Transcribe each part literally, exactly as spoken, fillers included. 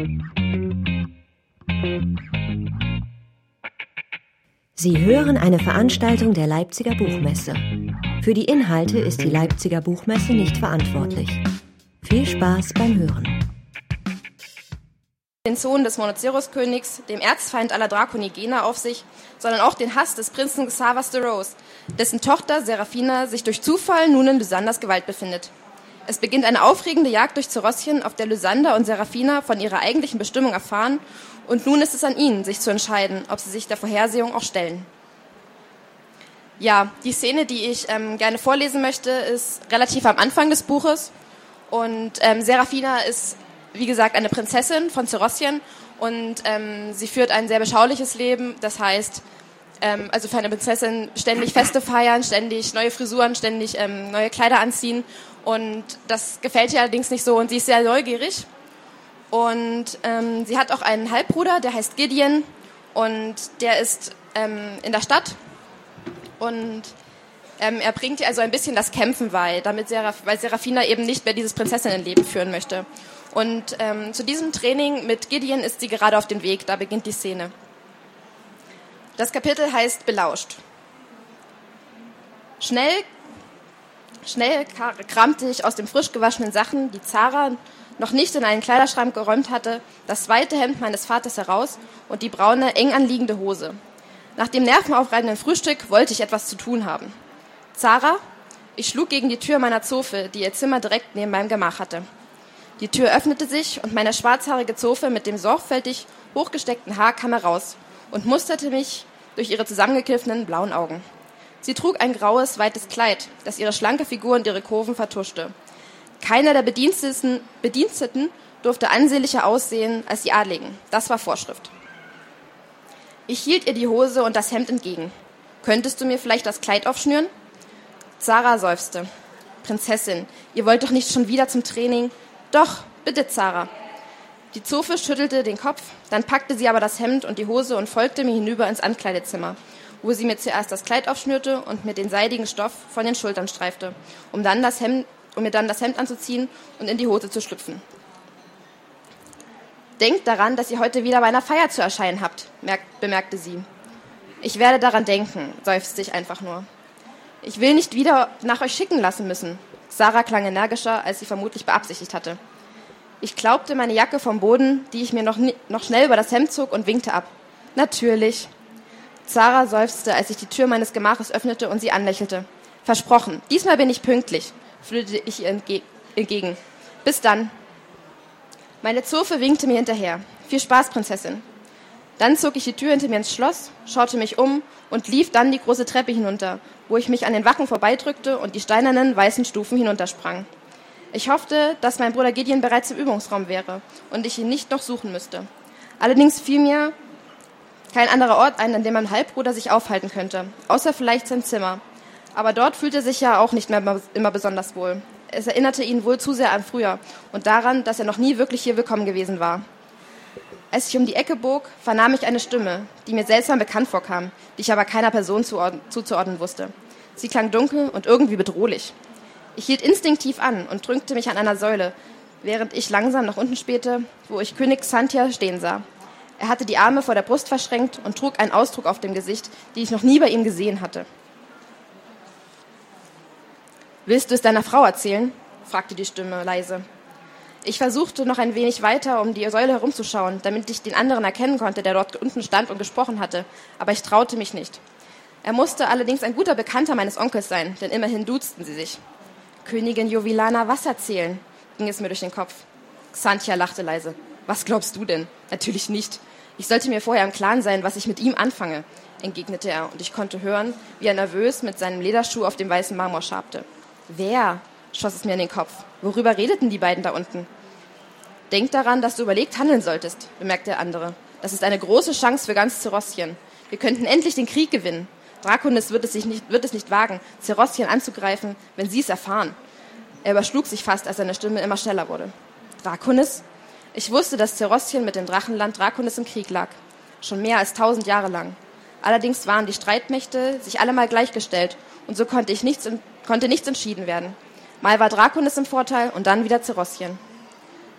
Sie hören eine Veranstaltung der Leipziger Buchmesse. Für die Inhalte ist die Leipziger Buchmesse nicht verantwortlich. Viel Spaß beim Hören. Den Sohn des Monoceros-Königs, dem Erzfeind aller Draconigener, auf sich, sondern auch den Hass des Prinzen Xavas de Rose, dessen Tochter Seraphina sich durch Zufall nun in Lysanders Gewalt befindet. Es beginnt eine aufregende Jagd durch Zerossien, auf der Lysander und Seraphina von ihrer eigentlichen Bestimmung erfahren, und nun ist es an ihnen, sich zu entscheiden, ob sie sich der Vorhersehung auch stellen. Ja, die Szene, die ich ähm, gerne vorlesen möchte, ist relativ am Anfang des Buches, und ähm, Seraphina ist, wie gesagt, eine Prinzessin von Zerossien, und ähm, sie führt ein sehr beschauliches Leben. Das heißt, ähm, also für eine Prinzessin ständig Feste feiern, ständig neue Frisuren, ständig ähm, neue Kleider anziehen, und das gefällt ihr allerdings nicht so, und sie ist sehr neugierig. Und ähm, sie hat auch einen Halbbruder, der heißt Gideon, und der ist ähm, in der Stadt, und ähm, er bringt ihr also ein bisschen das Kämpfen bei, damit Seraph- weil Seraphina eben nicht mehr dieses Prinzessinnenleben führen möchte. Und ähm, zu diesem Training mit Gideon ist sie gerade auf dem Weg, da beginnt die Szene. Das Kapitel heißt Belauscht. Schnell, schnell kramte ich aus den frisch gewaschenen Sachen, die Zara noch nicht in einen Kleiderschrank geräumt hatte, das weite Hemd meines Vaters heraus und die braune, eng anliegende Hose. Nach dem nervenaufreibenden Frühstück wollte ich etwas zu tun haben. Zara? Ich schlug gegen die Tür meiner Zofe, die ihr Zimmer direkt neben meinem Gemach hatte. Die Tür öffnete sich und meine schwarzhaarige Zofe mit dem sorgfältig hochgesteckten Haar kam heraus und musterte mich durch ihre zusammengekniffenen blauen Augen. Sie trug ein graues, weites Kleid, das ihre schlanke Figur und ihre Kurven vertuschte. Keiner der Bediensteten, Bediensteten durfte ansehnlicher aussehen als die Adligen. Das war Vorschrift. Ich hielt ihr die Hose und das Hemd entgegen. Könntest du mir vielleicht das Kleid aufschnüren? Zara seufzte. Prinzessin, ihr wollt doch nicht schon wieder zum Training? Doch, bitte, Zara. Die Zofe schüttelte den Kopf, dann packte sie aber das Hemd und die Hose und folgte mir hinüber ins Ankleidezimmer, wo sie mir zuerst das Kleid aufschnürte und mir den seidigen Stoff von den Schultern streifte, um dann das Hemd um mir dann das Hemd anzuziehen und in die Hose zu schlüpfen. Denkt daran, dass ihr heute wieder bei einer Feier zu erscheinen habt, bemerkte sie. Ich werde daran denken, seufzte ich einfach nur. Ich will nicht wieder nach euch schicken lassen müssen. Zara klang energischer, als sie vermutlich beabsichtigt hatte. Ich klaubte meine Jacke vom Boden, die ich mir noch, noch schnell über das Hemd zog, und winkte ab. Natürlich. Zara seufzte, als ich die Tür meines Gemaches öffnete und sie anlächelte. Versprochen, diesmal bin ich pünktlich, flüsterte ich ihr entge- entgegen. Bis dann. Meine Zofe winkte mir hinterher. Viel Spaß, Prinzessin. Dann zog ich die Tür hinter mir ins Schloss, schaute mich um und lief dann die große Treppe hinunter, wo ich mich an den Wachen vorbeidrückte und die steinernen, weißen Stufen hinuntersprang. Ich hoffte, dass mein Bruder Gideon bereits im Übungsraum wäre und ich ihn nicht noch suchen müsste. Allerdings fiel mir kein anderer Ort ein, an dem mein Halbbruder sich aufhalten könnte, außer vielleicht sein Zimmer. Aber dort fühlte er sich ja auch nicht mehr immer besonders wohl. Es erinnerte ihn wohl zu sehr an früher und daran, dass er noch nie wirklich hier willkommen gewesen war. Als ich um die Ecke bog, vernahm ich eine Stimme, die mir seltsam bekannt vorkam, die ich aber keiner Person zuzuordnen wusste. Sie klang dunkel und irgendwie bedrohlich. Ich hielt instinktiv an und drückte mich an einer Säule, während ich langsam nach unten spähte, wo ich König Xantia stehen sah. Er hatte die Arme vor der Brust verschränkt und trug einen Ausdruck auf dem Gesicht, den ich noch nie bei ihm gesehen hatte. »Willst du es deiner Frau erzählen?« fragte die Stimme leise. Ich versuchte noch ein wenig weiter, um die Säule herumzuschauen, damit ich den anderen erkennen konnte, der dort unten stand und gesprochen hatte, aber ich traute mich nicht. Er musste allerdings ein guter Bekannter meines Onkels sein, denn immerhin duzten sie sich. »Königin Jovilana was erzählen?« ging es mir durch den Kopf. Xantia lachte leise. »Was glaubst du denn? Natürlich nicht. Ich sollte mir vorher im Klaren sein, was ich mit ihm anfange«, entgegnete er, und ich konnte hören, wie er nervös mit seinem Lederschuh auf dem weißen Marmor schabte. »Wer?« schoss es mir in den Kopf. »Worüber redeten die beiden da unten?« »Denk daran, dass du überlegt handeln solltest«, bemerkte der andere. »Das ist eine große Chance für ganz Zerossien. Wir könnten endlich den Krieg gewinnen. Draconis wird es, sich nicht, wird es nicht wagen, Zerossien anzugreifen, wenn sie es erfahren.« Er überschlug sich fast, als seine Stimme immer schneller wurde. »Draconis?« Ich wusste, dass Zerossien mit dem Drachenland Draconis im Krieg lag. Schon mehr als tausend Jahre lang. Allerdings waren die Streitmächte sich allemal gleichgestellt und so konnte, ich nichts, konnte nichts entschieden werden. Mal war Draconis im Vorteil und dann wieder Zerossien.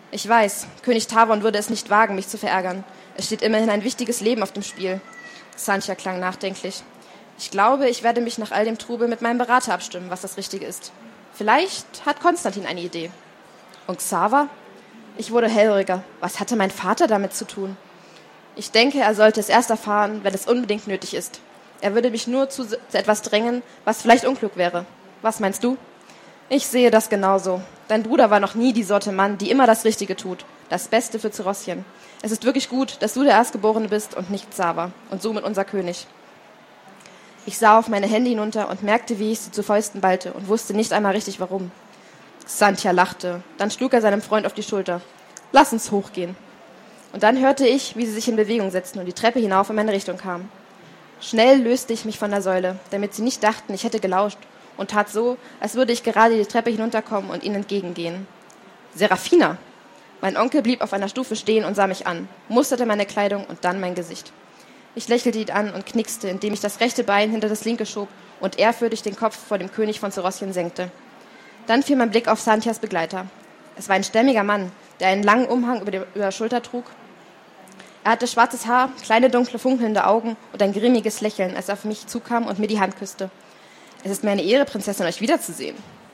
Ich weiß, König Tavon würde es nicht wagen, mich zu verärgern. Es steht immerhin ein wichtiges Leben auf dem Spiel. Xantia klang nachdenklich. Ich glaube, ich werde mich nach all dem Trubel mit meinem Berater abstimmen, was das Richtige ist. Vielleicht hat Konstantin eine Idee. Und Xaver? Ich wurde hellhöriger. Was hatte mein Vater damit zu tun? Ich denke, er sollte es erst erfahren, wenn es unbedingt nötig ist. Er würde mich nur zu, zu etwas drängen, was vielleicht unklug wäre. Was meinst du? Ich sehe das genauso. Dein Bruder war noch nie die Sorte Mann, die immer das Richtige tut. Das Beste für Zerossien. Es ist wirklich gut, dass du der Erstgeborene bist und nicht Xaver und somit unser König. Ich sah auf meine Hände hinunter und merkte, wie ich sie zu Fäusten ballte und wusste nicht einmal richtig, warum. Xantia lachte. Dann schlug er seinem Freund auf die Schulter. Lass uns hochgehen. Und dann hörte ich, wie sie sich in Bewegung setzten und die Treppe hinauf in meine Richtung kamen. Schnell löste ich mich von der Säule, damit sie nicht dachten, ich hätte gelauscht, und tat so, als würde ich gerade die Treppe hinunterkommen und ihnen entgegengehen. Serafina! Mein Onkel blieb auf einer Stufe stehen und sah mich an, musterte meine Kleidung und dann mein Gesicht. Ich lächelte ihn an und knickste, indem ich das rechte Bein hinter das linke schob und ehrfürchtig den Kopf vor dem König von Zerossien senkte. Dann fiel mein Blick auf Xantias Begleiter. Es war ein stämmiger Mann, der einen langen Umhang über, die, über der Schulter trug. Er hatte schwarzes Haar, kleine dunkle funkelnde Augen und ein grimmiges Lächeln, als er auf mich zukam und mir die Hand küsste. Es ist mir eine Ehre, Prinzessin, euch wiederzusehen.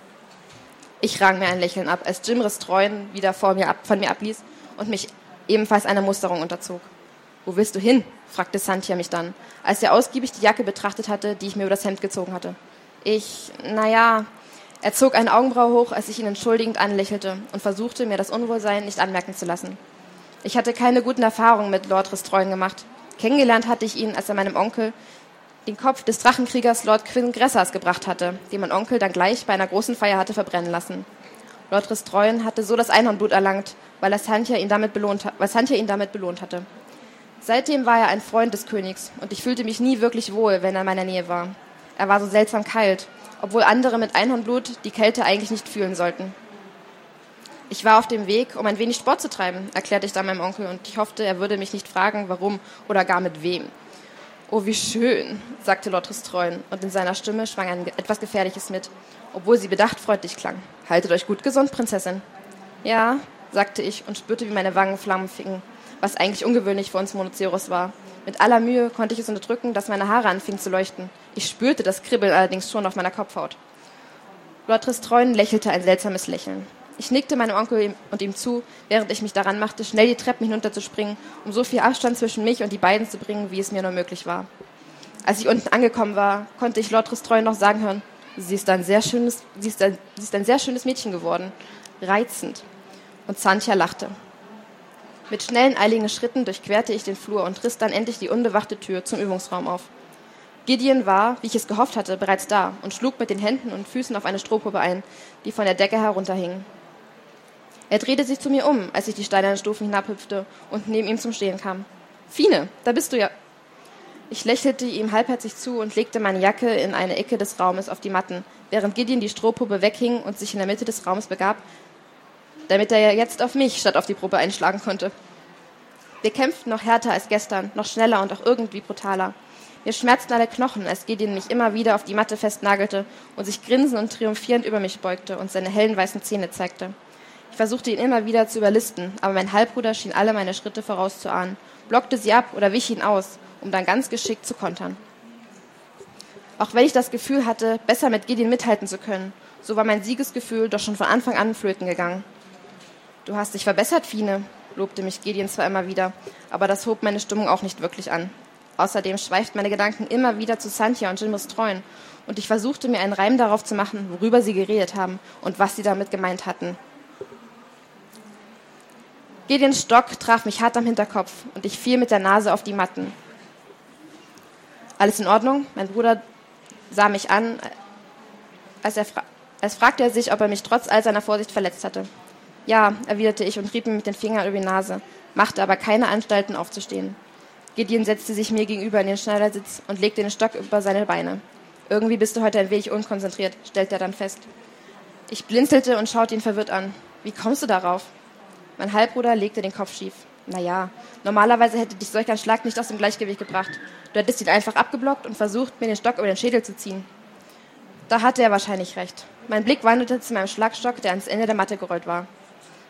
Ich rang mir ein Lächeln ab, als Jimris Treuen wieder vor mir ab, von mir abließ und mich ebenfalls einer Musterung unterzog. »Wo willst du hin?« fragte Xantia mich dann, als er ausgiebig die Jacke betrachtet hatte, die ich mir über das Hemd gezogen hatte. Ich, naja, er zog eine Augenbraue hoch, als ich ihn entschuldigend anlächelte und versuchte, mir das Unwohlsein nicht anmerken zu lassen. Ich hatte keine guten Erfahrungen mit Lord Ristreuen gemacht. Kennengelernt hatte ich ihn, als er meinem Onkel den Kopf des Drachenkriegers Lord Quinn Gressas gebracht hatte, den mein Onkel dann gleich bei einer großen Feier hatte verbrennen lassen. Lord Ristreuen hatte so das Einhornblut erlangt, weil er Xantia ihn damit belohnt, weil Xantia ihn damit belohnt hatte. Seitdem war er ein Freund des Königs und ich fühlte mich nie wirklich wohl, wenn er in meiner Nähe war. Er war so seltsam kalt, obwohl andere mit Einhornblut die Kälte eigentlich nicht fühlen sollten. Ich war auf dem Weg, um ein wenig Sport zu treiben, erklärte ich dann meinem Onkel, und ich hoffte, er würde mich nicht fragen, warum oder gar mit wem. »Oh, wie schön«, sagte Lord Ristreuen, und in seiner Stimme schwang ein etwas Gefährliches mit, obwohl sie bedacht freundlich klang. »Haltet euch gut gesund, Prinzessin.« »Ja«, sagte ich und spürte, wie meine Wangen Flammen fingen, was eigentlich ungewöhnlich für uns Monoceros war. Mit aller Mühe konnte ich es unterdrücken, dass meine Haare anfingen zu leuchten. Ich spürte das Kribbeln allerdings schon auf meiner Kopfhaut. Lord Ristreuen lächelte ein seltsames Lächeln. Ich nickte meinem Onkel und ihm zu, während ich mich daran machte, schnell die Treppen hinunterzuspringen, um so viel Abstand zwischen mich und die beiden zu bringen, wie es mir nur möglich war. Als ich unten angekommen war, konnte ich Lord Ristreuen noch sagen hören, sie ist ein sehr schönes, sie ist ein, sie ist ein sehr schönes Mädchen geworden. Reizend. Und Xantia lachte. Mit schnellen, eiligen Schritten durchquerte ich den Flur und riss dann endlich die unbewachte Tür zum Übungsraum auf. Gideon war, wie ich es gehofft hatte, bereits da und schlug mit den Händen und Füßen auf eine Strohpuppe ein, die von der Decke herunterhing. Er drehte sich zu mir um, als ich die steinernen Stufen hinabhüpfte und neben ihm zum Stehen kam. »Fine, da bist du ja!« Ich lächelte ihm halbherzig zu und legte meine Jacke in eine Ecke des Raumes auf die Matten, während Gideon die Strohpuppe weghing und sich in der Mitte des Raums begab, damit er ja jetzt auf mich statt auf die Puppe einschlagen konnte. Wir kämpften noch härter als gestern, noch schneller und auch irgendwie brutaler. Mir schmerzten alle Knochen, als Gideon mich immer wieder auf die Matte festnagelte und sich grinsend und triumphierend über mich beugte und seine hellen weißen Zähne zeigte. Ich versuchte ihn immer wieder zu überlisten, aber mein Halbbruder schien alle meine Schritte vorauszuahnen, blockte sie ab oder wich ihn aus, um dann ganz geschickt zu kontern. Auch wenn ich das Gefühl hatte, besser mit Gideon mithalten zu können, so war mein Siegesgefühl doch schon von Anfang an flöten gegangen. »Du hast dich verbessert, Fine«, lobte mich Gideon zwar immer wieder, aber das hob meine Stimmung auch nicht wirklich an. Außerdem schweiften meine Gedanken immer wieder zu Xantia und Jimris Treuen, und ich versuchte mir einen Reim darauf zu machen, worüber sie geredet haben und was sie damit gemeint hatten. Gideons Stock traf mich hart am Hinterkopf und ich fiel mit der Nase auf die Matten. »Alles in Ordnung?« Mein Bruder sah mich an, als, er fra- als fragte er sich, ob er mich trotz all seiner Vorsicht verletzt hatte. »Ja«, erwiderte ich und rieb mir mit den Fingern über die Nase, machte aber keine Anstalten aufzustehen. Gideon setzte sich mir gegenüber in den Schneidersitz und legte den Stock über seine Beine. »Irgendwie bist du heute ein wenig unkonzentriert«, stellte er dann fest. Ich blinzelte und schaute ihn verwirrt an. »Wie kommst du darauf?« Mein Halbbruder legte den Kopf schief. »Naja, normalerweise hätte dich solch ein Schlag nicht aus dem Gleichgewicht gebracht. Du hättest ihn einfach abgeblockt und versucht, mir den Stock über den Schädel zu ziehen.« Da hatte er wahrscheinlich recht. Mein Blick wanderte zu meinem Schlagstock, der ans Ende der Matte gerollt war.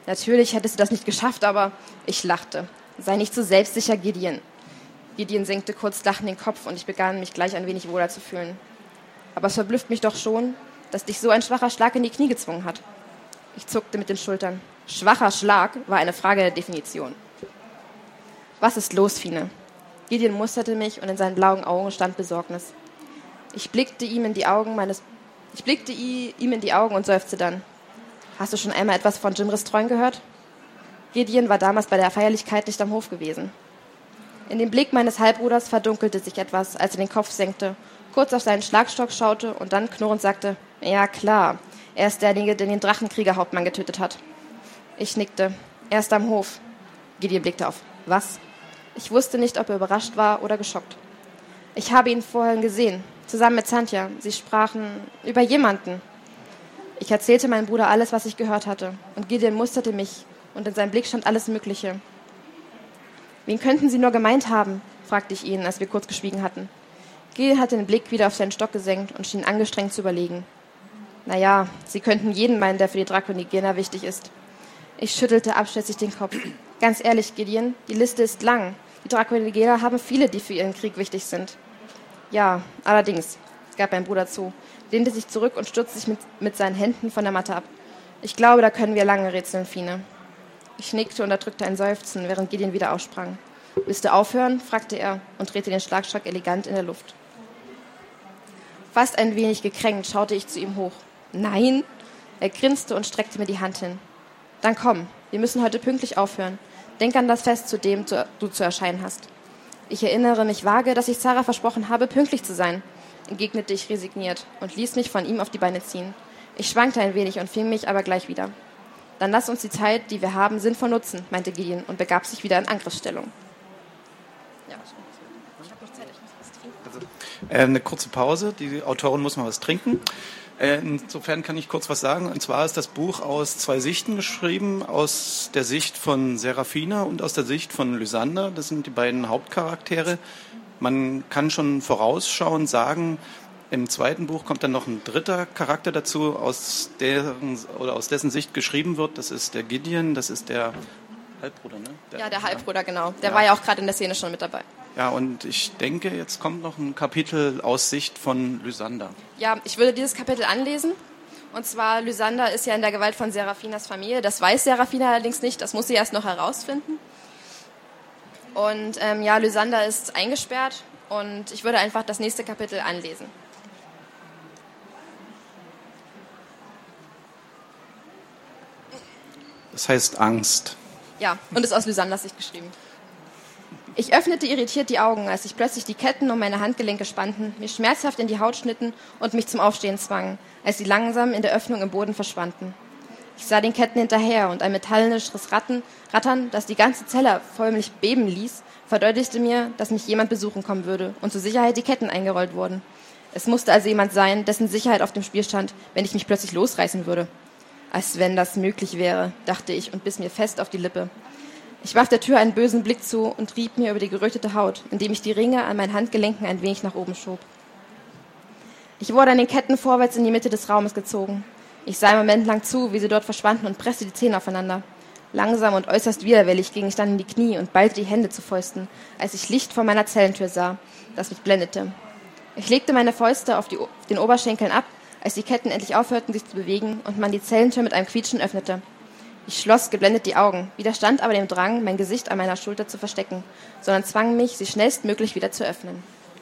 Natürlich hätte sie das nicht geschafft, aber ich lachte. Sei nicht so selbstsicher, Gideon. Gideon senkte kurz lachend den Kopf und ich begann, mich gleich ein wenig wohler zu fühlen. Aber es verblüfft mich doch schon, dass dich so ein schwacher Schlag in die Knie gezwungen hat. Ich zuckte mit den Schultern. Schwacher Schlag war eine Frage der Definition. Was ist los, Fine? Gideon musterte mich und in seinen blauen Augen stand Besorgnis. Ich blickte ihm in die Augen meines, ich blickte ihm in die Augen und seufzte dann. Hast du schon einmal etwas von Jim Restreun gehört? Gideon war damals bei der Feierlichkeit nicht am Hof gewesen. In dem Blick meines Halbbruders verdunkelte sich etwas, als er den Kopf senkte, kurz auf seinen Schlagstock schaute und dann knurrend sagte, ja klar, er ist derjenige, der den Drachenkriegerhauptmann getötet hat. Ich nickte. Er ist am Hof. Gideon blickte auf. Was? Ich wusste nicht, ob er überrascht war oder geschockt. Ich habe ihn vorhin gesehen, zusammen mit Santja. Sie sprachen über jemanden. Ich erzählte meinem Bruder alles, was ich gehört hatte, und Gideon musterte mich, und in seinem Blick stand alles Mögliche. Wen könnten Sie nur gemeint haben? Fragte ich ihn, als wir kurz geschwiegen hatten. Gideon hatte den Blick wieder auf seinen Stock gesenkt und schien angestrengt zu überlegen. Naja, Sie könnten jeden meinen, der für die Draconigena wichtig ist. Ich schüttelte abschätzig den Kopf. Ganz ehrlich, Gideon, die Liste ist lang. Die Draconigena haben viele, die für ihren Krieg wichtig sind. Ja, allerdings, gab mein Bruder zu, lehnte sich zurück und stürzte sich mit, mit seinen Händen von der Matte ab. Ich glaube, da können wir lange rätseln, Fine. Ich nickte und erdrückte ein Seufzen, während Gideon wieder aufsprang. Willst du aufhören? Fragte er und drehte den Schlagstock elegant in der Luft. Fast ein wenig gekränkt schaute ich zu ihm hoch. Nein? Er grinste und streckte mir die Hand hin. Dann komm, wir müssen heute pünktlich aufhören. Denk an das Fest, zu dem du zu erscheinen hast. Ich erinnere mich vage, dass ich Sarah versprochen habe, pünktlich zu sein, entgegnete ich resigniert und ließ mich von ihm auf die Beine ziehen. Ich schwankte ein wenig und fing mich aber gleich wieder. Dann lass uns die Zeit, die wir haben, sinnvoll nutzen, meinte Gideon und begab sich wieder in Angriffsstellung. Ja, ich habe noch Zeit, ich muss was trinken. Also, äh, eine kurze Pause, die Autorin muss mal was trinken. Äh, insofern kann ich kurz was sagen. Und zwar ist das Buch aus zwei Sichten geschrieben, aus der Sicht von Serafina und aus der Sicht von Lysander. Das sind die beiden Hauptcharaktere. Man kann schon vorausschauend sagen, im zweiten Buch kommt dann noch ein dritter Charakter dazu, aus deren, oder aus dessen Sicht geschrieben wird. Das ist der Gideon, das ist der Halbbruder, ne? Der, ja, der Halbbruder, genau. Der ja. war ja auch gerade in der Szene schon mit dabei. Ja, und ich denke, jetzt kommt noch ein Kapitel aus Sicht von Lysander. Ja, ich würde dieses Kapitel anlesen. Und zwar, Lysander ist ja in der Gewalt von Serafinas Familie. Das weiß Serafina allerdings nicht, das muss sie erst noch herausfinden. Und ähm, ja, Lysander ist eingesperrt und ich würde einfach das nächste Kapitel anlesen. Das heißt Angst. Ja, und ist aus Lysanders Sicht geschrieben. Ich öffnete irritiert die Augen, als sich plötzlich die Ketten um meine Handgelenke spannten, mir schmerzhaft in die Haut schnitten und mich zum Aufstehen zwangen, als sie langsam in der Öffnung im Boden verschwanden. Ich sah den Ketten hinterher und ein metallisches Ratten, Rattern, das die ganze Zelle förmlich beben ließ, verdeutlichte mir, dass mich jemand besuchen kommen würde und zur Sicherheit die Ketten eingerollt wurden. Es musste also jemand sein, dessen Sicherheit auf dem Spiel stand, wenn ich mich plötzlich losreißen würde. Als wenn das möglich wäre, dachte ich und biss mir fest auf die Lippe. Ich warf der Tür einen bösen Blick zu und rieb mir über die gerötete Haut, indem ich die Ringe an meinen Handgelenken ein wenig nach oben schob. Ich wurde an den Ketten vorwärts in die Mitte des Raumes gezogen. Ich sah einen Moment lang zu, wie sie dort verschwanden und presste die Zähne aufeinander. Langsam und äußerst widerwillig ging ich dann in die Knie und ballte die Hände zu Fäusten, als ich Licht vor meiner Zellentür sah, das mich blendete. Ich legte meine Fäuste auf, die, auf den Oberschenkeln ab, als die Ketten endlich aufhörten, sich zu bewegen und man die Zellentür mit einem Quietschen öffnete. Ich schloss geblendet die Augen, widerstand aber dem Drang, mein Gesicht an meiner Schulter zu verstecken, sondern zwang mich, sie schnellstmöglich wieder zu öffnen.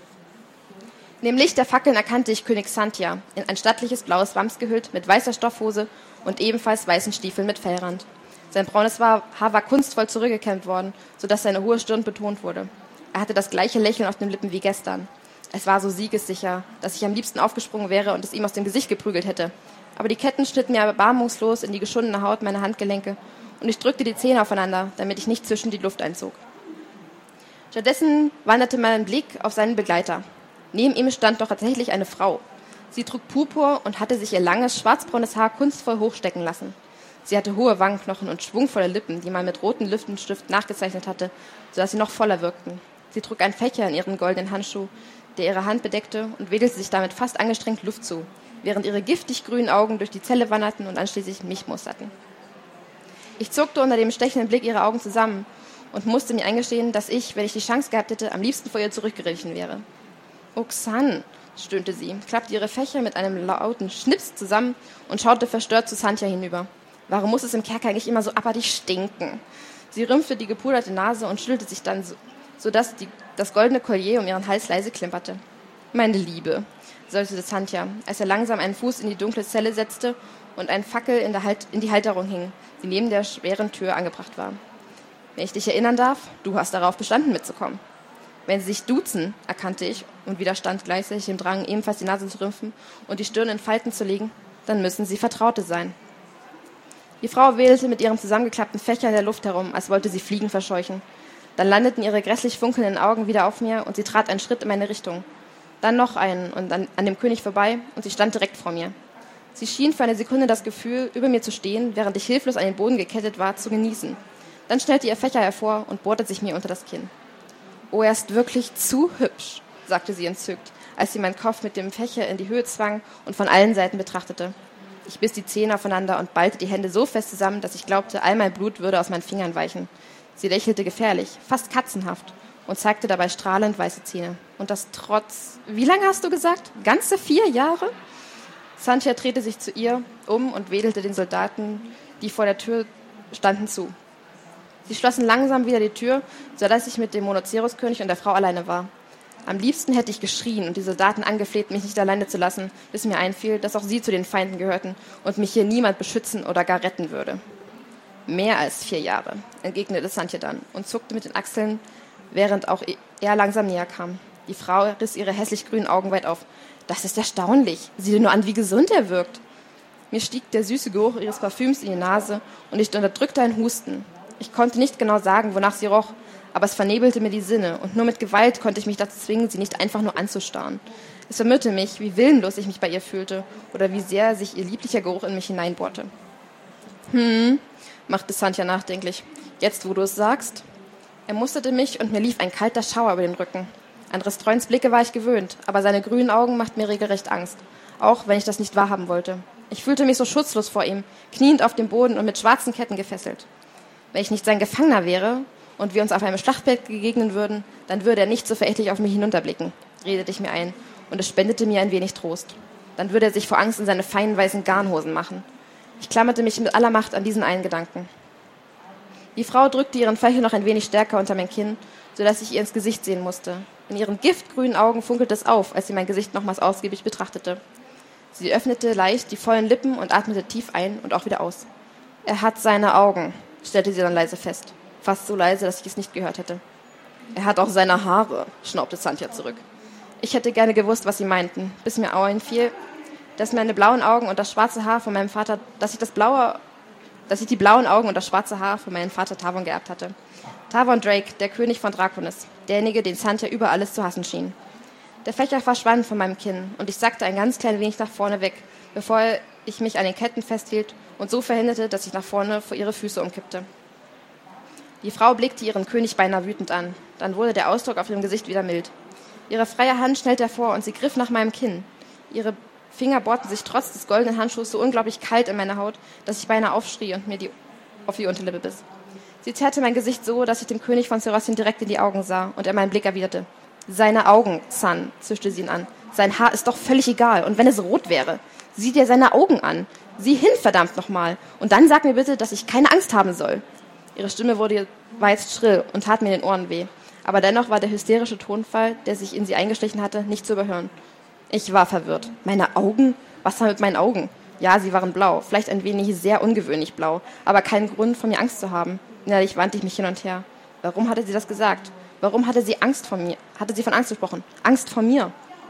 In dem Licht der Fackeln erkannte ich König Santja, in ein stattliches blaues Wams gehüllt, mit weißer Stoffhose und ebenfalls weißen Stiefeln mit Fellrand. Sein braunes Haar war kunstvoll zurückgekämmt worden, sodass seine hohe Stirn betont wurde. Er hatte das gleiche Lächeln auf den Lippen wie gestern. Es war so siegessicher, dass ich am liebsten aufgesprungen wäre und es ihm aus dem Gesicht geprügelt hätte. Aber die Ketten schnitten mir erbarmungslos in die geschundene Haut meiner Handgelenke und ich drückte die Zähne aufeinander, damit ich nicht zwischen die Luft einzog. Stattdessen wanderte mein Blick auf seinen Begleiter. Neben ihm stand doch tatsächlich eine Frau. Sie trug Purpur und hatte sich ihr langes, schwarzbraunes Haar kunstvoll hochstecken lassen. Sie hatte hohe Wangenknochen und schwungvolle Lippen, die man mit rotem Lippenstift nachgezeichnet hatte, sodass sie noch voller wirkten. Sie trug einen Fächer in ihren goldenen Handschuh, der ihre Hand bedeckte, und wedelte sich damit fast angestrengt Luft zu, während ihre giftig grünen Augen durch die Zelle wanderten und anschließend mich musterten. Ich zuckte unter dem stechenden Blick ihrer Augen zusammen und musste mir eingestehen, dass ich, wenn ich die Chance gehabt hätte, am liebsten vor ihr zurückgewichen wäre. »Oxan«, stöhnte sie, klappte ihre Fächer mit einem lauten Schnips zusammen und schaute verstört zu Santja hinüber. Warum muss es im Kerker eigentlich immer so abartig stinken? Sie rümpfte die gepuderte Nase und schüttelte sich dann, so, sodass die, das goldene Collier um ihren Hals leise klimperte. »Meine Liebe«, seufzte Santja, als er langsam einen Fuß in die dunkle Zelle setzte und ein Fackel in, der halt, in die Halterung hing, die neben der schweren Tür angebracht war. »Wenn ich dich erinnern darf, du hast darauf bestanden, mitzukommen.« »Wenn sie sich duzen«, erkannte ich und widerstand gleichzeitig dem Drang, ebenfalls die Nase zu rümpfen und die Stirn in Falten zu legen, »dann müssen sie Vertraute sein.« Die Frau wedelte mit ihrem zusammengeklappten Fächer in der Luft herum, als wollte sie Fliegen verscheuchen. Dann landeten ihre grässlich funkelnden Augen wieder auf mir und sie trat einen Schritt in meine Richtung. Dann noch einen und an, an dem König vorbei und sie stand direkt vor mir. Sie schien für eine Sekunde das Gefühl, über mir zu stehen, während ich hilflos an den Boden gekettet war, zu genießen. Dann schnellte ihr Fächer hervor und bohrte sich mir unter das Kinn. »Oh, er ist wirklich zu hübsch«, sagte sie entzückt, als sie meinen Kopf mit dem Fächer in die Höhe zwang und von allen Seiten betrachtete. Ich biss die Zähne aufeinander und ballte die Hände so fest zusammen, dass ich glaubte, all mein Blut würde aus meinen Fingern weichen. Sie lächelte gefährlich, fast katzenhaft, und zeigte dabei strahlend weiße Zähne. Und das trotz... Wie lange hast du gesagt? Ganze vier Jahre? Santja drehte sich zu ihr um und wedelte den Soldaten, die vor der Tür standen, zu. Sie schlossen langsam wieder die Tür, sodass ich mit dem Monoceros-König und der Frau alleine war. Am liebsten hätte ich geschrien und die Soldaten angefleht, mich nicht alleine zu lassen, bis mir einfiel, dass auch sie zu den Feinden gehörten und mich hier niemand beschützen oder gar retten würde. »Mehr als vier Jahre«, entgegnete Santja dann und zuckte mit den Achseln, während auch er langsam näher kam. Die Frau riss ihre hässlich grünen Augen weit auf. »Das ist erstaunlich. Sieh dir nur an, wie gesund er wirkt.« Mir stieg der süße Geruch ihres Parfüms in die Nase und ich unterdrückte einen Husten. Ich konnte nicht genau sagen, wonach sie roch, aber es vernebelte mir die Sinne und nur mit Gewalt konnte ich mich dazu zwingen, sie nicht einfach nur anzustarren. Es verwirrte mich, wie willenlos ich mich bei ihr fühlte oder wie sehr sich ihr lieblicher Geruch in mich hineinbohrte. »Hm«, machte Santja nachdenklich, »jetzt, wo du es sagst?« Er musterte mich und mir lief ein kalter Schauer über den Rücken. An Restreuns Blicke war ich gewöhnt, aber seine grünen Augen machten mir regelrecht Angst, auch wenn ich das nicht wahrhaben wollte. Ich fühlte mich so schutzlos vor ihm, kniend auf dem Boden und mit schwarzen Ketten gefesselt. Wenn ich nicht sein Gefangener wäre und wir uns auf einem Schlachtfeld begegnen würden, dann würde er nicht so verächtlich auf mich hinunterblicken, redete ich mir ein, und es spendete mir ein wenig Trost. Dann würde er sich vor Angst in seine feinen weißen Garnhosen machen. Ich klammerte mich mit aller Macht an diesen einen Gedanken. Die Frau drückte ihren Fächer noch ein wenig stärker unter mein Kinn, sodass ich ihr ins Gesicht sehen musste. In ihren giftgrünen Augen funkelte es auf, als sie mein Gesicht nochmals ausgiebig betrachtete. Sie öffnete leicht die vollen Lippen und atmete tief ein und auch wieder aus. »Er hat seine Augen«, stellte sie dann leise fest. Fast so leise, dass ich es nicht gehört hätte. »Er hat auch seine Haare«, schnaubte Santja zurück. Ich hätte gerne gewusst, was sie meinten, bis mir einfiel, dass meine blauen Augen und das schwarze Haar von meinem Vater, dass ich das blaue, dass ich die blauen Augen und das schwarze Haar von meinem Vater Tavon geerbt hatte. Tavon Drake, der König von Draconis, derjenige, den Santja über alles zu hassen schien. Der Fächer verschwand von meinem Kinn und ich sackte ein ganz klein wenig nach vorne weg, bevor ich mich an den Ketten festhielt und so verhinderte, dass ich nach vorne vor ihre Füße umkippte. Die Frau blickte ihren König beinahe wütend an. Dann wurde der Ausdruck auf ihrem Gesicht wieder mild. Ihre freie Hand schnellte hervor und sie griff nach meinem Kinn. Ihre Finger bohrten sich trotz des goldenen Handschuhs so unglaublich kalt in meine Haut, dass ich beinahe aufschrie und mir die, auf die Unterlippe biss. Sie zerrte mein Gesicht so, dass ich dem König von Serosien direkt in die Augen sah und er meinen Blick erwiderte. »Seine Augen, Zan«, zischte sie ihn an. »Sein Haar ist doch völlig egal. Und wenn es rot wäre? Sieh dir seine Augen an. Sieh hin, verdammt nochmal. Und dann sag mir bitte, dass ich keine Angst haben soll.« Ihre Stimme wurde war jetzt schrill und tat mir in den Ohren weh. Aber dennoch war der hysterische Tonfall, der sich in sie eingeschlichen hatte, nicht zu überhören. Ich war verwirrt. Meine Augen? Was war mit meinen Augen? Ja, sie waren blau, vielleicht ein wenig sehr ungewöhnlich blau, aber kein Grund, von mir Angst zu haben. Innerlich wandte ich mich hin und her. Warum hatte sie das gesagt? Warum hatte sie Angst vor mir? Hatte sie von Angst gesprochen? Angst vor mir?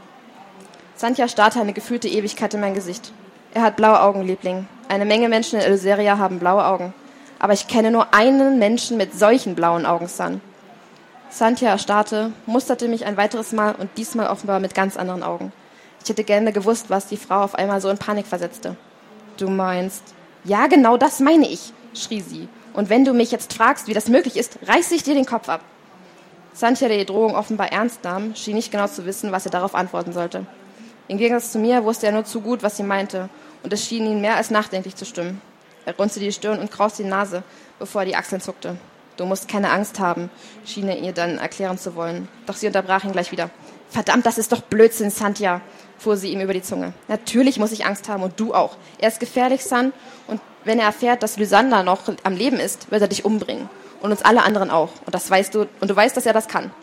Santja starrte eine gefühlte Ewigkeit in mein Gesicht. Er hat blaue Augen, Liebling. Eine Menge Menschen in Eleuseria haben blaue Augen. Aber ich kenne nur einen Menschen mit solchen blauen Augen, San. Santja erstarrte, musterte mich ein weiteres Mal und diesmal offenbar mit ganz anderen Augen. Ich hätte gerne gewusst, was die Frau auf einmal so in Panik versetzte. »Du meinst...« »Ja, genau das meine ich«, schrie sie. »Und wenn du mich jetzt fragst, wie das möglich ist, reiße ich dir den Kopf ab.« Santja, der die Drohung offenbar ernst nahm, schien nicht genau zu wissen, was er darauf antworten sollte. Im Gegensatz zu mir wusste er nur zu gut, was sie meinte, und es schien ihn mehr als nachdenklich zu stimmen. Er runzelte die Stirn und krauste die Nase, bevor er die Achseln zuckte. Du musst keine Angst haben, schien er ihr dann erklären zu wollen. Doch sie unterbrach ihn gleich wieder. Verdammt, das ist doch Blödsinn, Sandhya, fuhr sie ihm über die Zunge. Natürlich muss ich Angst haben und du auch. Er ist gefährlich, San, und wenn er erfährt, dass Lysander noch am Leben ist, wird er dich umbringen. Und uns alle anderen auch. Und das weißt du, und du weißt, dass er das kann.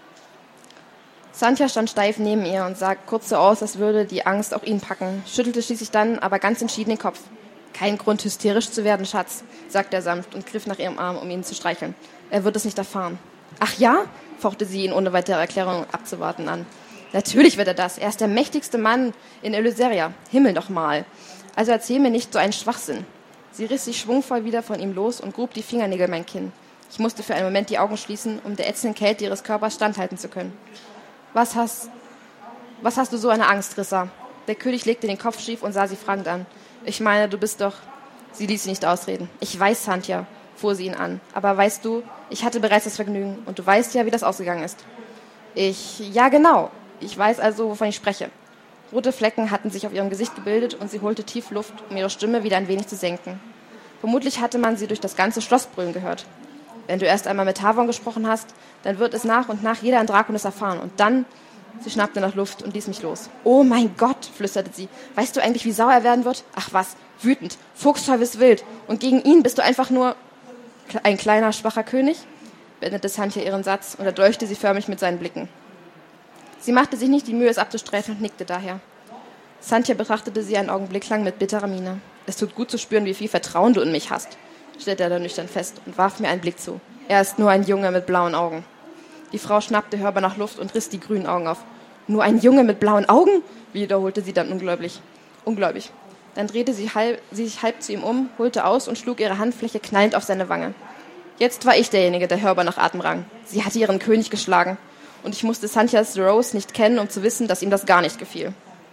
Sandhya stand steif neben ihr und sah kurz so aus, als würde die Angst auch ihn packen, schüttelte schließlich dann aber ganz entschieden den Kopf. Kein Grund, hysterisch zu werden, Schatz, sagte er sanft und griff nach ihrem Arm, um ihn zu streicheln. Er wird es nicht erfahren. Ach ja? Fauchte sie ihn ohne weitere Erklärung abzuwarten an. Natürlich wird er das. Er ist der mächtigste Mann in Elyseria. Himmel doch mal. Also erzähl mir nicht so einen Schwachsinn. Sie riss sich schwungvoll wieder von ihm los und grub die Fingernägel in mein Kinn. Ich musste für einen Moment die Augen schließen, um der ätzenden Kälte ihres Körpers standhalten zu können. Was hast, was hast du so eine Angst, Rissa? Der König legte den Kopf schief und sah sie fragend an. Ich meine, du bist doch... Sie ließ sie nicht ausreden. Ich weiß, Sandhya, fuhr sie ihn an. Aber weißt du, ich hatte bereits das Vergnügen und du weißt ja, wie das ausgegangen ist. Ich... Ja, genau. Ich weiß also, wovon ich spreche. Rote Flecken hatten sich auf ihrem Gesicht gebildet und sie holte tief Luft, um ihre Stimme wieder ein wenig zu senken. Vermutlich hatte man sie durch das ganze Schloss brüllen gehört. Wenn du erst einmal mit Havon gesprochen hast, dann wird es nach und nach jeder in Draconis erfahren. Und dann... Sie schnappte nach Luft und ließ mich los. Oh mein Gott, flüsterte sie. Weißt du eigentlich, wie sauer er werden wird? Ach was, wütend, fuchsteufelswild. Und gegen ihn bist du einfach nur ein kleiner, schwacher König? Beendete Sandhya ihren Satz und erdolchte sie förmlich mit seinen Blicken. Sie machte sich nicht die Mühe, es abzustreifen und nickte daher. Sandhya betrachtete sie einen Augenblick lang mit bitterer Miene. Es tut gut zu spüren, wie viel Vertrauen du in mich hast, stellte er dann nüchtern fest und warf mir einen Blick zu. Er ist nur ein Junge mit blauen Augen. Die Frau schnappte hörbar nach Luft und riss die grünen Augen auf. Nur ein Junge mit blauen Augen? Wiederholte sie dann ungläubig. Ungläubig. Dann drehte sie, halb, sie sich halb zu ihm um, holte aus und schlug ihre Handfläche knallend auf seine Wange. Jetzt war ich derjenige, der hörbar nach Atem rang. Sie hatte ihren König geschlagen. Und ich musste Sandhyas Rose nicht kennen, um zu wissen, dass ihm das gar nicht gefiel.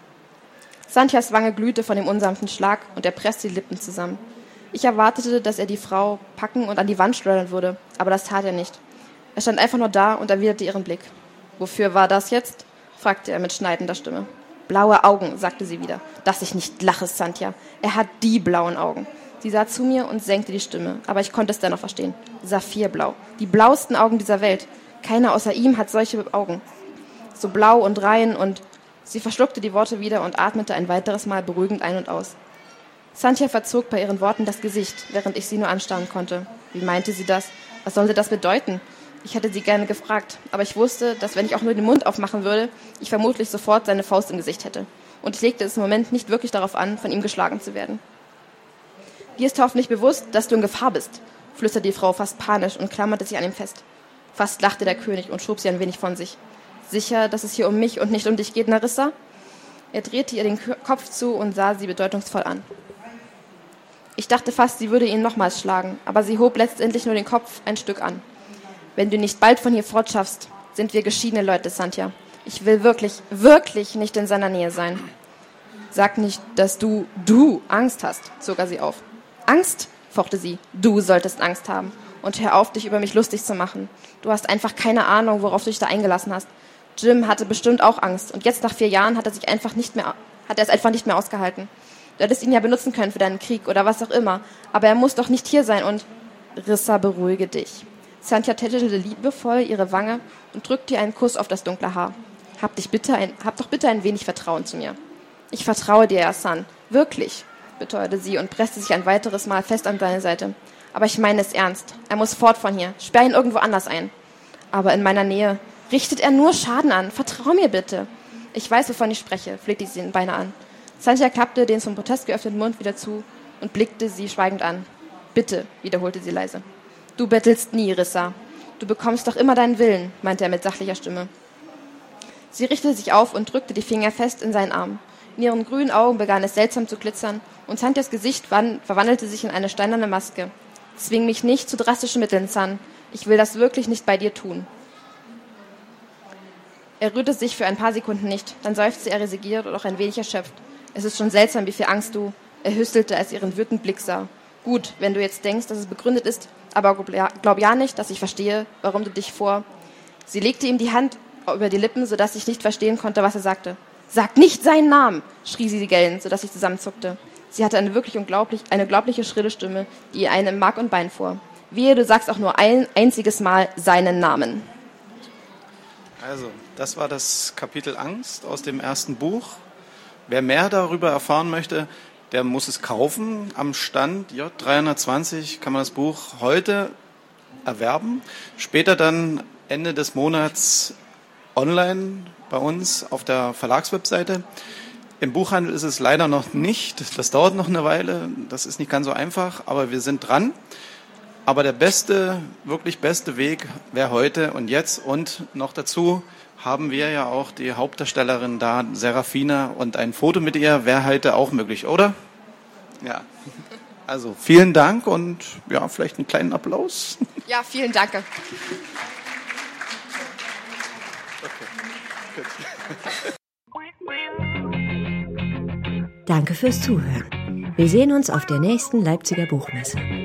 Sandhyas Wange glühte von dem unsanften Schlag und er presste die Lippen zusammen. Ich erwartete, dass er die Frau packen und an die Wand schleudern würde, aber das tat er nicht. Er stand einfach nur da und erwiderte ihren Blick. »Wofür war das jetzt?« fragte er mit schneidender Stimme. »Blaue Augen«, sagte sie wieder. »Dass ich nicht lache, Sandhya. Er hat die blauen Augen.« Sie sah zu mir und senkte die Stimme, aber ich konnte es dennoch verstehen. Saphirblau. Die blauesten Augen dieser Welt. Keiner außer ihm hat solche Augen. So blau und rein und... Sie verschluckte die Worte wieder und atmete ein weiteres Mal beruhigend ein und aus. Sandhya verzog bei ihren Worten das Gesicht, während ich sie nur anstarren konnte. Wie meinte sie das? Was sollte das bedeuten? Ich hätte sie gerne gefragt, aber ich wusste, dass wenn ich auch nur den Mund aufmachen würde, ich vermutlich sofort seine Faust im Gesicht hätte. Und ich legte es im Moment nicht wirklich darauf an, von ihm geschlagen zu werden. »Dir ist hoffentlich bewusst, dass du in Gefahr bist«, flüsterte die Frau fast panisch und klammerte sich an ihm fest. Fast lachte der König und schob sie ein wenig von sich. »Sicher, dass es hier um mich und nicht um dich geht, Nerissa?« Er drehte ihr den Kopf zu und sah sie bedeutungsvoll an. Ich dachte fast, sie würde ihn nochmals schlagen, aber sie hob letztendlich nur den Kopf ein Stück an. »Wenn du nicht bald von hier fortschaffst, sind wir geschiedene Leute, Sandhya. Ich will wirklich, wirklich nicht in seiner Nähe sein.« »Sag nicht, dass du, du Angst hast«, zog er sie auf. »Angst?«, fochte sie. »Du solltest Angst haben. Und hör auf, dich über mich lustig zu machen. Du hast einfach keine Ahnung, worauf du dich da eingelassen hast. Jim hatte bestimmt auch Angst. Und jetzt nach vier Jahren hat er sich einfach nicht mehr, hat er es einfach nicht mehr ausgehalten. Du hättest ihn ja benutzen können für deinen Krieg oder was auch immer. Aber er muss doch nicht hier sein und...« »Rissa, beruhige dich.« Sandhya tätschelte liebevoll ihre Wange und drückte ihr einen Kuss auf das dunkle Haar. Hab, dich bitte ein, hab doch bitte ein wenig Vertrauen zu mir. »Ich vertraue dir, San. Wirklich«, beteuerte sie und presste sich ein weiteres Mal fest an seine Seite. »Aber ich meine es ernst. Er muss fort von hier. Sperr ihn irgendwo anders ein.« »Aber in meiner Nähe richtet er nur Schaden an. Vertrau mir bitte.« »Ich weiß, wovon ich spreche«, pflegte sie ihn beinahe an. Sandhya klappte den zum Protest geöffneten Mund wieder zu und blickte sie schweigend an. »Bitte«, wiederholte sie leise. »Du bettelst nie, Rissa. Du bekommst doch immer deinen Willen«, meinte er mit sachlicher Stimme. Sie richtete sich auf und drückte die Finger fest in seinen Arm. In ihren grünen Augen begann es seltsam zu glitzern und Sandhyas Gesicht verwandelte sich in eine steinerne Maske. »Zwing mich nicht zu drastischen Mitteln, San. Ich will das wirklich nicht bei dir tun.« Er rührte sich für ein paar Sekunden nicht, dann seufzte er resigniert und auch ein wenig erschöpft. »Es ist schon seltsam, wie viel Angst du...« Er hüstelte, als er ihren wütenden Blick sah. »Gut, wenn du jetzt denkst, dass es begründet ist, aber glaub ja nicht, dass ich verstehe, warum du dich vor...« Sie legte ihm die Hand über die Lippen, sodass ich nicht verstehen konnte, was er sagte. »Sag nicht seinen Namen«, schrie sie gellend, sodass ich zusammenzuckte. Sie hatte eine wirklich unglaublich, eine unglaubliche schrille Stimme, die einem Mark und Bein fuhr. Wehe, du sagst auch nur ein einziges Mal seinen Namen. Also, das war das Kapitel Angst aus dem ersten Buch. Wer mehr darüber erfahren möchte, der muss es kaufen. Am Stand J dreihundertzwanzig kann man das Buch heute erwerben. Später dann Ende des Monats online bei uns auf der Verlagswebseite. Im Buchhandel ist es leider noch nicht. Das dauert noch eine Weile. Das ist nicht ganz so einfach, aber wir sind dran. Aber der beste, wirklich beste Weg wäre heute und jetzt. Und noch dazu haben wir ja auch die Hauptdarstellerin da, Serafina, und ein Foto mit ihr wäre heute auch möglich, oder? Ja. Also vielen Dank und ja, vielleicht einen kleinen Applaus. Ja, vielen Dank. Okay. Gut. Danke fürs Zuhören. Wir sehen uns auf der nächsten Leipziger Buchmesse.